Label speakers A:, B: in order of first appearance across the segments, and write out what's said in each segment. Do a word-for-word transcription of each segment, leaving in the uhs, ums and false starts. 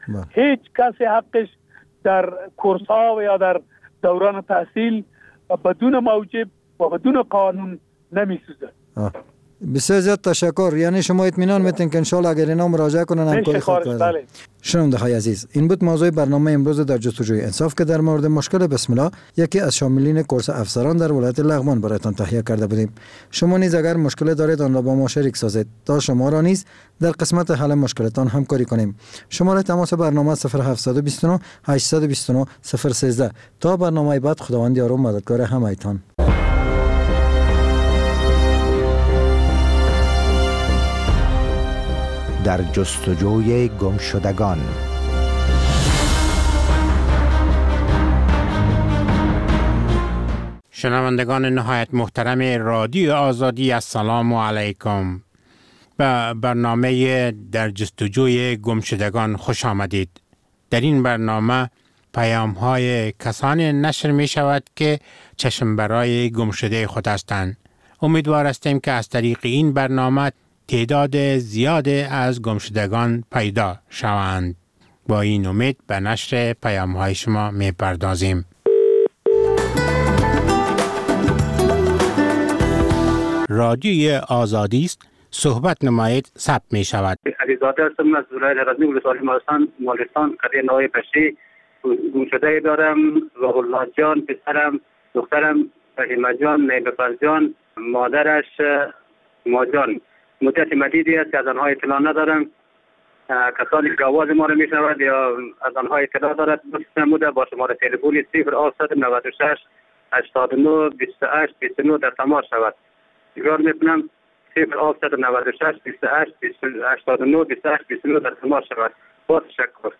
A: هیچ کسی حقش در کورس ها و یا در دوران تحصیل بدون موجب و بدون قانون نمیسوزه.
B: بسیار زیاد تشکر. یعنی شما اطمینان میتین که انشالله اگر اینا مراجعه کنن همکاری خود کنن. شنونده های عزیز، این بود موضوع برنامه امروز در جستجوی انصاف که در مورد مشکل بسم الله، یکی از شاملین کورس افسران در ولایت لغمان برایتان تهیه کرده بودیم. شما نیز اگر مشکل دارید آن را با ما شریک سازید تا شما را نیز در قسمت حل مشکلتان همکاری کنیم. شماره تماس برنامه صفر هفت دو نه هشت دو نه صفر یک سه. تا برنامه بعد، خداوند یار و مددگار همه‌تان.
C: در جستجوی گمشدگان.
D: شنوندگان نهایت محترم رادیو آزادی، السلام علیکم. به برنامه در جستجوی گمشدگان خوش آمدید. در این برنامه پیام های کسانی نشر می شود که چشم برای گمشده خود هستند. امیدوار هستیم که از طریق این برنامه تعداد زیاد از گمشدگان پیدا شوند. با این امید به نشر پیام های شما می پردازیم. رادیوی آزادی است، صحبت نمایید ثبت می شود.
E: علیزاده هستم از ولایت رزمی ولسوالی مالستان مالستان قریه نوای پشتی. گمشده دارم و الله جان پسرم، دخترم فهیمه جان، نیبه جان، مادرش ماجان. مدت مدیدی است که از آنها اطلاع ندارم. کسانی که آواز ما را میشنوند یا از آنها اطلاع دارد نموده با شماره تلفنی صفر هفت نه شش هشتاد و نه بیست و هشت بیست و نه در تماس شود. تکرار میکنم صفر هفت نه شش بیست و هشت هشتاد و نه بیست و هشت بیست و نه در تماس شود. با تشکر.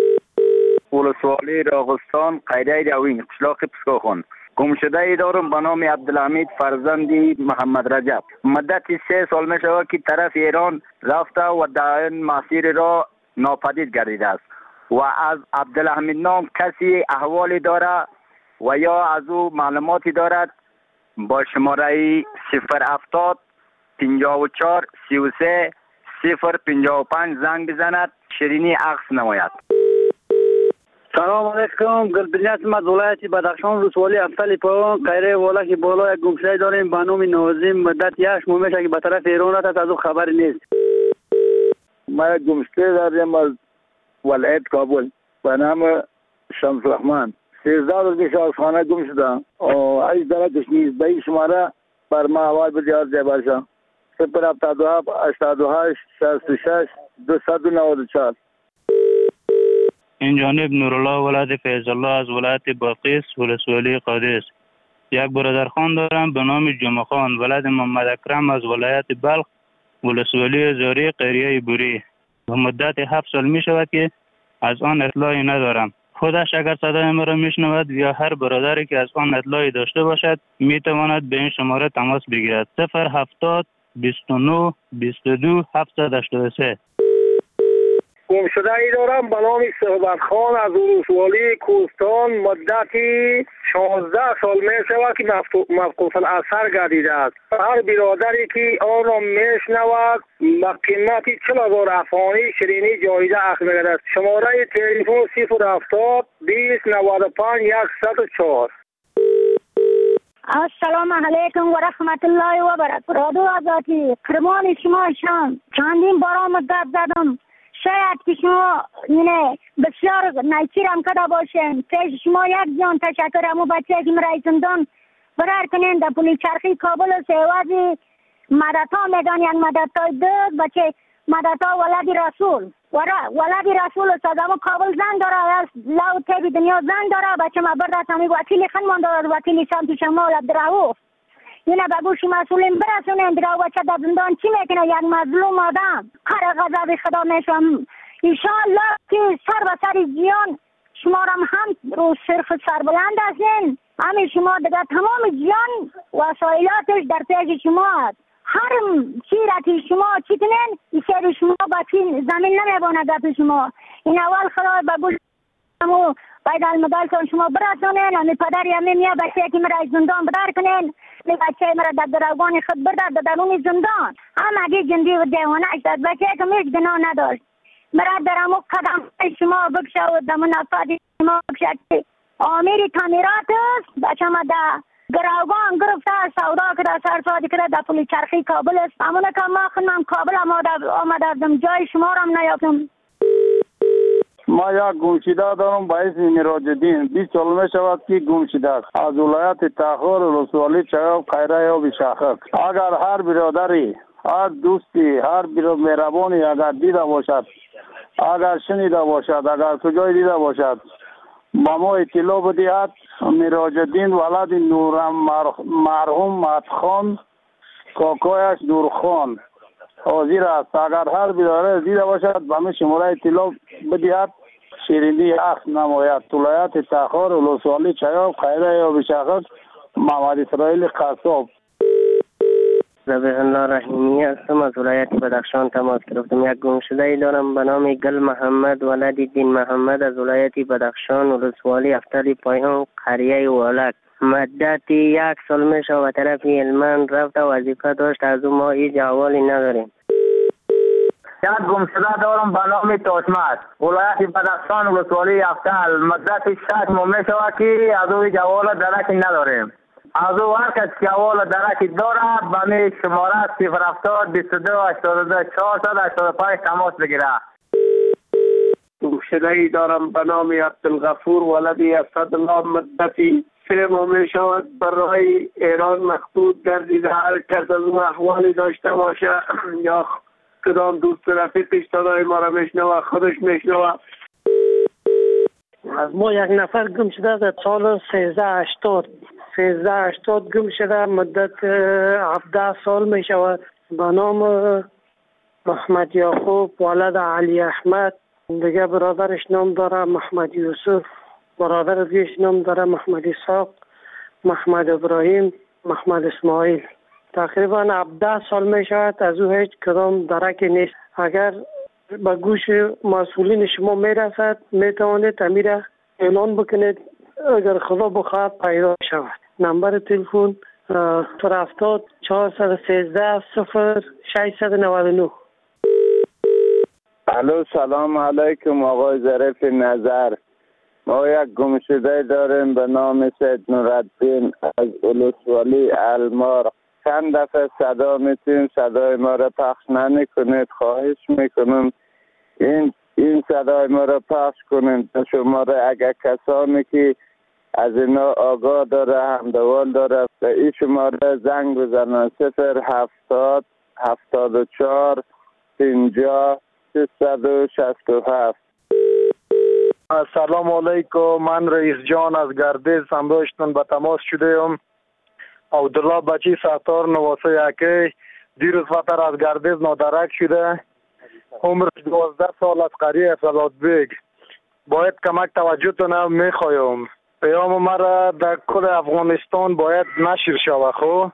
F: ولسوالی راغستان قریه روین قشلاق پسکاخان. گمشده ای دارم به نام عبدالحمید فرزندی محمد رجب. مدت سه سال می شود که طرف ایران رفته و در این مسیر را ناپدید گردیده است و از عبدالحمید نام کسی احوالی داره و یا از او معلوماتی دارد با شماره صفر هفتاد پنجاه و چهار سی و سه صفر پنجاه و پنج زنگ بزند، شیرینی عکس نماید.
G: سلام علیکم. گلبنیت از ولایت بدخشان ولسوالی افضل پایان قیره والا که بالا یک گمشده داریم به نام نوازیم. مدت یک ماه میشه که به طرف ایران رفته، از او خبری نیست.
H: ما گمشده داریم از ولایت کابل به نام شمس الرحمن. سیزده روز میشه از خانه گم شده. از درکش نیست. به این شماره بر ما حوال بدیار جای باشه. صفر هفتاد و هفت هشتاد و هشت شصت و شش دویست و نود و چهار.
I: این جانب نورالله ولایت فیض الله از ولایت بلقیس ولسوالی قادس. یک برادرخان دارم به نام جمعه خان ولایت محمد اکرم از ولایت بلخ ولسوالی زاری قریه بوری. به مدت هفت سال می شود که از آن اطلاعی ندارم. خودش اگر صدای مرا میشنود یا هر برادری که از آن اطلاعی داشته باشد می تواند به این شماره تماس بگیرد. صفر هفتاد بیست و نه بیست و دو هفتصد و هشتاد و سه.
J: گمشده ای دارم به نام صحبت خان از ولسوالی کوهستان. مدتی شانزده سال می شود که مفقود الاثر گردیده است. هر برادری که آن را میشنود به قیمت چهل هزار افغانی شیرینی جایزه اخذ می‌گیرد. شماره تلفن صفر هفتاد بیست نود و پنج صد و چهار.
K: السلام علیکم و رحمت الله و برکاته. رادیو آزادی کرمان شما شام چندین بار مدت زدم. شاید که شما اینه بسیار نیچیرم کده باشین. پیش شما یک جان تشکر. امو بچه که مرای زندان برار کنین در پولی چرخی کابل و سیوازی مدت ها میگن یک مدت های دو بچه مدت ها ولدی رسول ولدی رسول استاد امو کابل زن داره لو تیبی دنیا زن داره بچه ما برده همی وکیلی خنمان داره وکیلی سمت شمال عبدالرحوف اینه بگوش مسئولین برسونین دیگه بچه در زندان چی میکنه یک مظلوم آدم هر غضب خدا میشم. انشاءالله که سر و سر جیان شما را هم رو صرف سربلند هستین. همین شما دیگه تمام جیان وسایلاتش در پیش شما هست. هر چیزی شما چی کنین این سر شما با زمین نمیبونه گپ شما. این اول خدا بگوش همو باید المدال شما برسونین. همی پدری همی میه بچه که مرا زندان بدار کنین. بچه مرا در دراغان خود بردار در درون زندان. هم اگه جندی و دیوانه اشتاد بچه که میش گناه نداشت. مرا در امو قدم شما بکشه و دم نفت ما بکشه که آمیر تعمیرات است بچه ما ده گروگان گرفته سودا کرده سر سادی کرده در پل چرخی کابل است همونه که ما خونم کابل آمده جای شما را هم نیافتم.
H: ما یک گمشده دارم با اسم میراج‌الدین بیست سال می شود که گمشده است از ولایت تخار ولسوالی چگاو خیره یا بشاخک. اگر هر برادری هر دوستی هر مهربانی اگر دیده باشد اگر شنیده باشد اگر کجای دیده باشد با ما اطلاع بدهد. میراج‌الدین ولد نورم مرحوم مدخان کاکایش نورخان حاضر است. اگر هر برادر دیده باشد با ما شماره اطلاع بدهد. شیرینی اخ نماید ولایت تخار ولسوالی چگاو خیره یا بشاخک محمد اسرائیل قصاب.
L: ذبیح الله رحیمی هستم از ولایت بدخشان تماس گرفتم. یک گمشده ای دارم به نام گل محمد ولد دین محمد از ولایت بدخشان ولسوالی افتر پایان قریه ولک. مدت یک سال میشه و طرف علمان رفت و وظیفه داشت از اون ما هیچ احوالی نداریم.
F: یک گمشده دارم به نام توشمت ولایت بدخشان ولسوالی افتر مدت شش ماه میشه که از او جوال درکی نداریم. از او هر کس که اول درکی داره به می شماره صفر هفتاد بیست و دو هشتاد و دو چهارصد و هشتاد و پنج تماس بگیره.
A: گمشده ای دارم به نام عبدالغفور ولدی اسدالله مدتی سه ماه می شود برای ایران مخطوط گردیده. هر کس از اون احوالی داشته باشه یا کدام دوست رفیقش صدای ما را میشنوه خودش میشنوه.
M: از ما یک نفر گم شده در سال سیزده هشتاد سیزده هشتاد گم شده مدت هفده سال می شود به نام محمد یعقوب ولد علی احمد. دیگه برادرش نام داره محمد یوسف، برادر دیگهش نام داره محمد اسحاق، محمد ابراهیم، محمد اسماعیل. تقریبا هفده سال می شود از او هیچ کدام درکی نیست. اگر به گوش مسئولین شما می رسد می توانید امیر اعلان بکنید اگر خدا بخواد پیدا شود. نمبر تلفن صفر هفتاد چهارصد و سیزده صفر ششصد و نود و نه.
H: الو سلام علیکم آقای ظریف نظر. ما یک گمشده داریم به نام سید نورالدین از ولسوالی المار. چند دفعه صدا میتیم صدای ما را پخش نمیکنید. خواهش میکنم این این صدای ما را پخش کنید تا شما را اگر کسانی که از اینا آگاه داره همدوال داره به این شماره زنگ بزنن صفر هفتاد هفتاد و چهار پنجاه سیصد و شصت و هفت.
N: سلام علیکم. من رئیس جان از گردیز سمباشتون به تماس شده ام. عبدالله بچی ستار نواسه یکی دیروز فتر از گردیز نادرک شده. عمرش دوازده سال از قریه افضلات بیگ. باید کمک توجهتون میخوایم. پیام مرا در کل افغانستان باید نشر شود. خب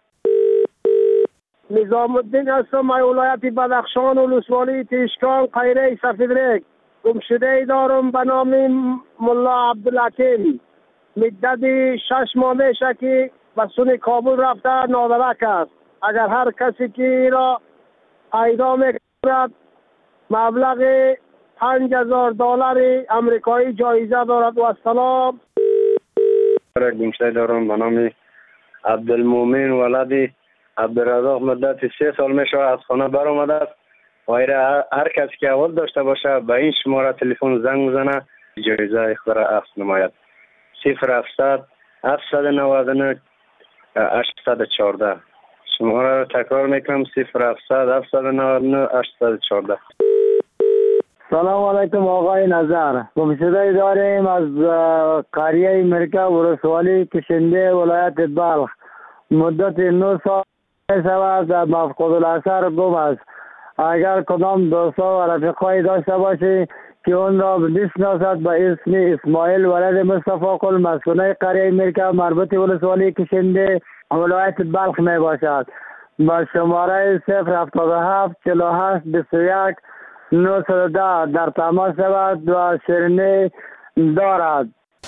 J: نظام الدین هستم از ولایت بدخشان ولسوالی تیشکان قیره سفیدرک. گمشده ای دارم به نام ملا عبدالحکیم. مدت شش ماه میشه که به سوی کابل رفته نادرک است. اگر هر کسی که را پیدا میکند مبلغ پنج هزار دلار امریکایی جایزه دارد. و السلام.
O: گمشده دارم به نام عبدالمومن ولدی عبدالرزاق مدت سه سال میشه از خانه بر آمده است. و هر کس که اول داشته باشه به این شماره تلفن زنگ بزنه جایزه اخبار اخذ نماید. صفر هفتصد هفتصد و نود و نه هشتصد و چهارده. شماره را تکرار میکنم صفر هفتصد هفتصد و نود و نه هشتصد و چهارده.
P: سلام علیکم آقای نظر. گمشده داریم از قریه مرکه ولسوالی کشنده ولایت بلخ. مدت نه سال شود در مفقود الاثر گم است. اگر کدام دوستا و رفیقایی داشته باشی که اون را بشناسد به اسم اسماعیل ولد مصطفی قل مسئول قریه مرکه مربوط ولسوالی کشنده ولایت بلخ می باشد. با شماره صفر هفتاد و هفت چهل و هشت بیست و یک نهصد و ده در تماس شود و شیرینی دارد.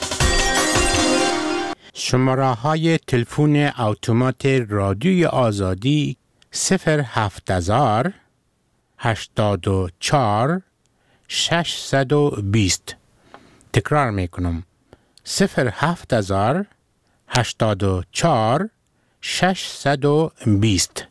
D: شماره های تلفن اتومات رادیوی آزادی صفر هفت هزار هشتاد و چهار ششصد و بیست تکرار میکنم صفر هفت هزار هشتاد و چهار ششصد و بیست.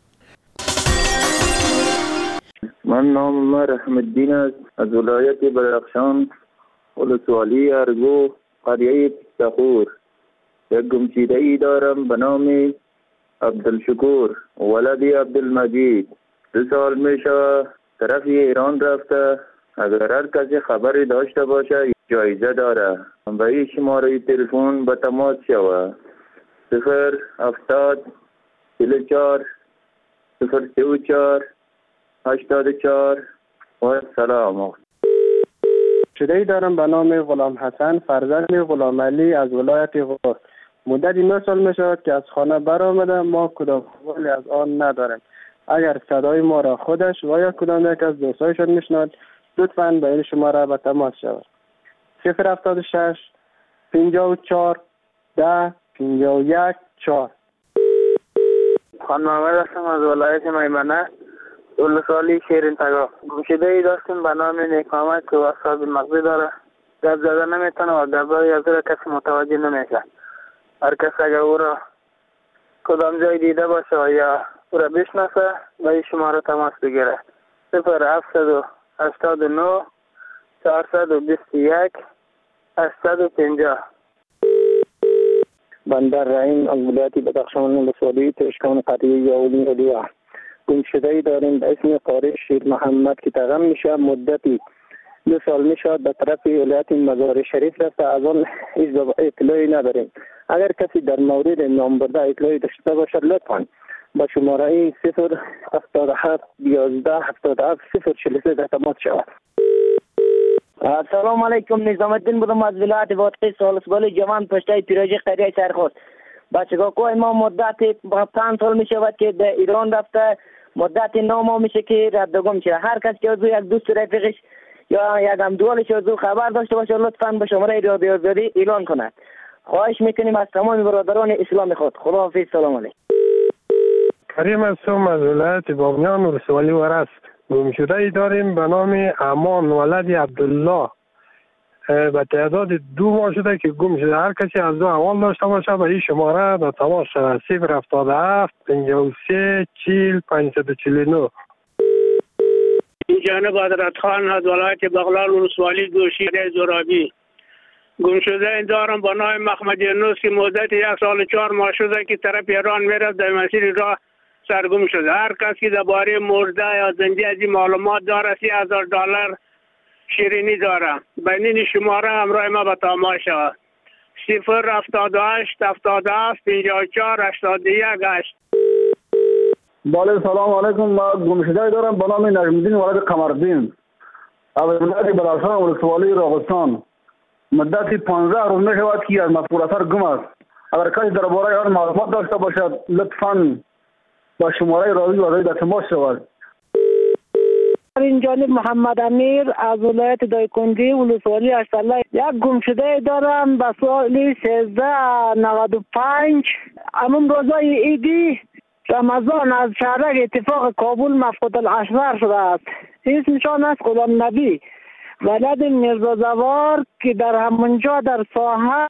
Q: من نام ما رحم الدین است، از ولایت بدخشان، ولسوالی ارگو، قریه تخور. یک گمشیده ای دارم به نام عبدالشکور ولدی عبدالمجید. دو سال می شود طرف ایران رفته. اگر هر کسی خبری داشته باشه جایزه داره. به این شماره تلفن به تماس شود صفر هفتاد چهل و چهار صفر سه و چهار هشتاد و چهار. و سلام.
R: شده‌ای دارم به نام غلام حسن فرزند غلام علی از ولایت غور. مدتی نه سال می شود که از خانه برآمده. ما کدام خبری از آن نداریم. اگر صدای ما را خودش و یا کدام یک از دوستایشان میشنود لطفاً به این شماره به تماس شود صفر هفتاد و شش پنجاه و چهار ده پنجاه و یک چهار.
S: خان محمد هستم از ولایت میمنه، ولسوالی شیرین تگاه. گمشده ای داشتیم به نام نیکامت که اصحاب مغزی داره. گپ زده نمیتونه و گپ‌های از او کسی متوجه نمیشه. هر کس اگر او را کدام جای دیده باشه و یا او را بشناسه به این شماره تماس بگیره صفر هفتصد و هشتاد و نه چهارصد و بیست و یک هشتصد و پنجاه.
Q: بندر رحیم از ولایت بدخشان ولسوالی ترشکان قریه یاولی علیا. گمشده ای داریم به اسم قاری شیر محمد که تغم میشه. مدتی دو سال میشد به طرف ولایت مزار شریف رفته. از آن اطلاعی نداریم. اگر کسی در مورد نام برده اطلاعی داشته باشه لطفاً با شماره صفر هفتاد و هفت یازده هفتاد و هفت صفر چهل و سه در تماس شود.
T: سلام علیکم. نظام الدین بودم از ولایت بادغیس ولسوالی جوان پشته پیراجی قریه سرخوست. بچگاه ما مدت پنج سال می شود که در ایران رفته. مدت نو ماه میشه که رد گم شده. هر کس که از یک دوست رفیقش یا یک همدوالش از او خبر داشته باشه لطفاً به شماره رادیو آزادی اعلان کنند. خواهش میکنیم از تمام برادران اسلام خود. خداحافظ. سلام علیکم.
N: کریم هستم از ولایت بامیان ولسوالی ورس. گمشده ای داریم به نام امان ولدی عبدالله. به تعداد دو ماه شده که گم شده. هر کسی از دو احوال داشته باشه به این شماره به تماس شود صفر هفتاد و هفت پنجاه و سه چهل پانصد و چهل و نه.
U: این جانب حضرت خان از ولایت بغلان ولسوالی گوشی زرابی. گمشده دارم با نام محمد یونس که مدت یک سال و چهار ماه شده که طرف ایران میرفت در مسیر راه سرگم شده. هر کس که درباره مرده یا زنده از این معلومات داره سی هزار دلار شیرینی داره. بین شماره همراه ما به تماس شود صفر هفتاد و هشت هفتاد و هفت پنجاه و چهار هشتاد و یک هشت.
V: بله سلام علیکم. ما گمشده دارم به نام نجم الدین ولد قمردین از ولایت بدخشان ولسوالی راغستان. مدتی پانزده روز می شود که از مذکور اثر گم است. اگر کسی درباره آن معلومات داشته باشد لطفاً با شماره رادیو آزادی در تماس شود.
M: این جانب محمد امیر از ولایت دایکندی ولسوالی اشتله. یک گمشده دارم به سال سیزده نود و پنج. همون روزای عیدی رمضان از شهرک اتفاق کابل مفقود الاشرار شده است. اسمشان است غلام نبی ولد میرزا زوار که در همونجا در ساحه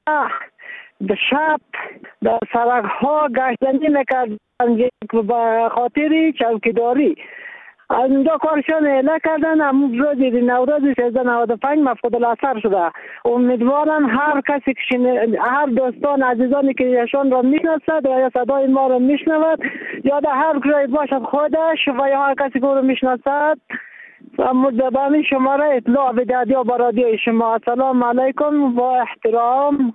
M: شب در سرک ها گشتنی میکردند به خاطر چوکیداری. از اونجا کارشان اعلام کردن. همون روز نوروز سیزده نود و پنج مفقود الاثر شده. امیدوارم هر کسی که هر دوستان عزیزانی که ایشان را میشناسد و یا صدای ما را میشنود یا در هر جای باشد خودش و یا هر کسی که او را میشناسد مجددا شماره اطلاع بدهد یا با رادیو شما. السلام علیکم با احترام.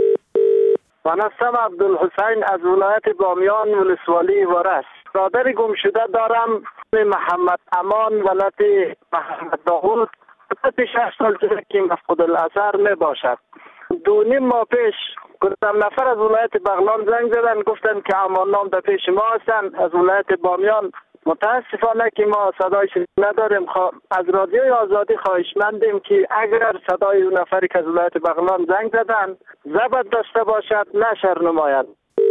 A: من هستم عبدالحسین از ولایت بامیان ولسوالی ورس. برادر گم شده دارم محمد امان ولد محمد داوود. مدت شش سال شده که مفقود الاثر می باشد. دو نیم ماه پیش کدام نفر از ولایت بغلان زنگ زدن گفتن که امان نام در پیش ما هستن از ولایت بامیان. متاسفانه که ما صدایش نداریم. خوا... از رادیوی آزادی خواهشمندیم که اگر صدای اون نفری که از ولایت بغلان زنگ زدن ضبط داشته باشد نشر نماید.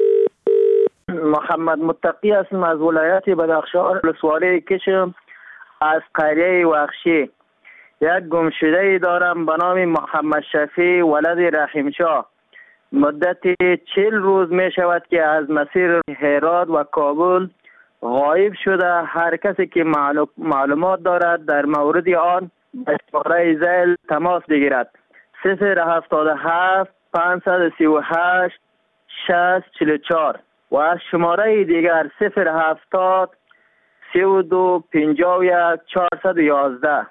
W: محمد متقی هستم از ولایت بدخشان ولسوالی کشم از قریه وخشی.
F: یک گمشده ای دارم به نام محمد شفیع ولد رحیم شاه. مدت چهل روز می شود که از مسیر هرات و کابل غایب شده. هر کسی که معلومات دارد در مورد آن به شماره ذیل تماس بگیرد: صفر هفتاد و هفت پانصد و سی و هشت شصت چهل و چهار و شماره دیگر صفر هفتاد سی و دو پنجاه و یک چهارصد و یازده.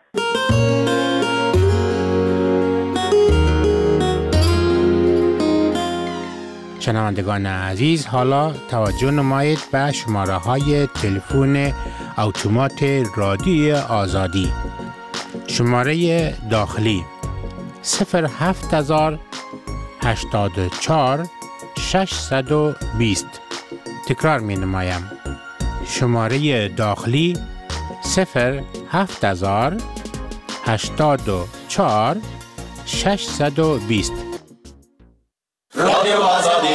D: شنوندگان عزیز، حالا توجه نمایید به شماره های تلفن اتومات رادیوی آزادی. شماره داخلی صفر هفت هزار هشتاد و چهار ششصد و بیست. تکرار می نمایم. شماره داخلی صفر هفت هزار هشتاد و چهار ششصد و بیست.
B: رادیو آزادی.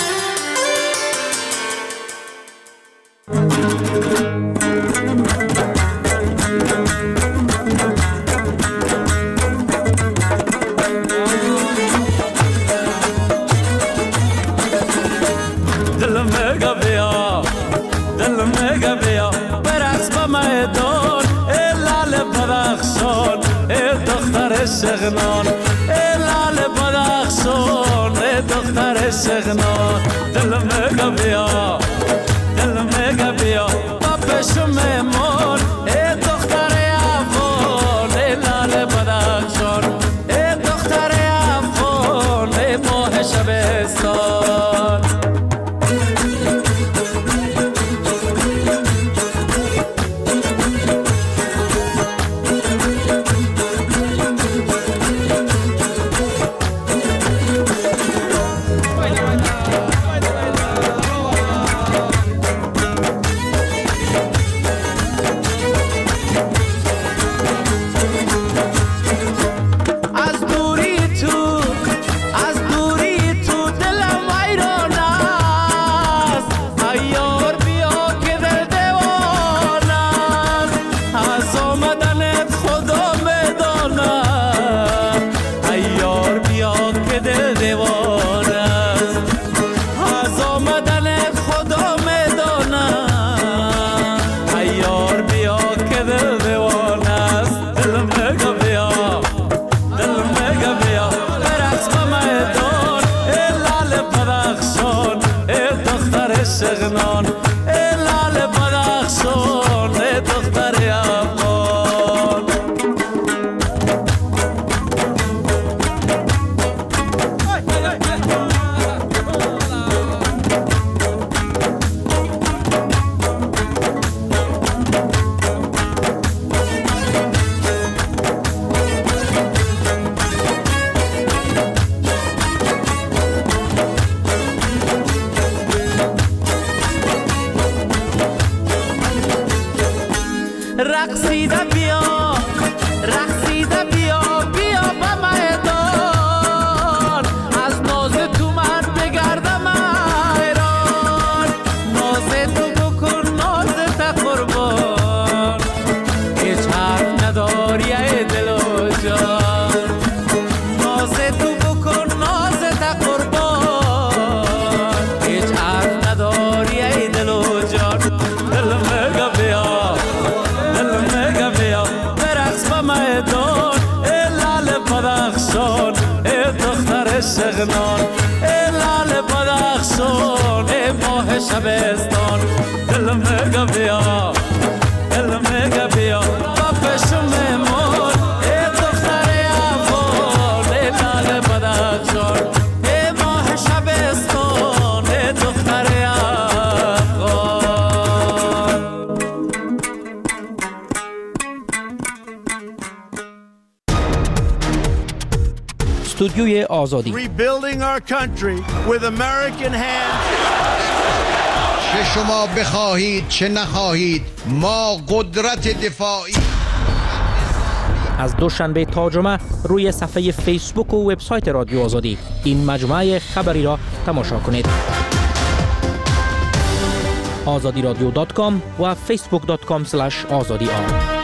B: دل مگا بیا دل مگا بیا برقص با میدان ای لال بدخشان ای دختر شغنان ای لال بدخشان ای دختر شغنان. دل مگا بیا دل مگا بیا با پشم میمون ای دختر افغان ای لال بدخشان ای دختر افغان ای ماه شبستان. شغنان ای لال بدخشان ای دختر افغان. رقصیده بیا رقصیده بیا بیا به میدان از ناز تو من بگردم ایران. ناز تو بکن ناز تا قربان هیچ حرف نداری ای دل و جان. ناز تو بکن ناز تا قربان هیچ حرف نداری ای دل و جان. دل مگا بیا دل مگا بیا برقص با میدان ای لال بدخشان ای دختر شغنان ای لال بدخشان ای ماه شبستان. دل مگا بیا دل مگا بیا با پشم میمون ای دختر افغان ای لال بدخشان ای ماه شبستان ای دختر افغان.
C: استودیوی آزادی.
W: Rebuilding our country with American hands.
X: چه شما بخواهید چه نخواهید ما قدرت دفاعی.
C: از دوشنبه تا جمعه روی صفحه فیسبوک و وبسایت رادیو آزادی این مجموعه خبری را تماشا کنید. آزادی رادیو دات کام و فیسبوک دات کام اسلش آزادی آر.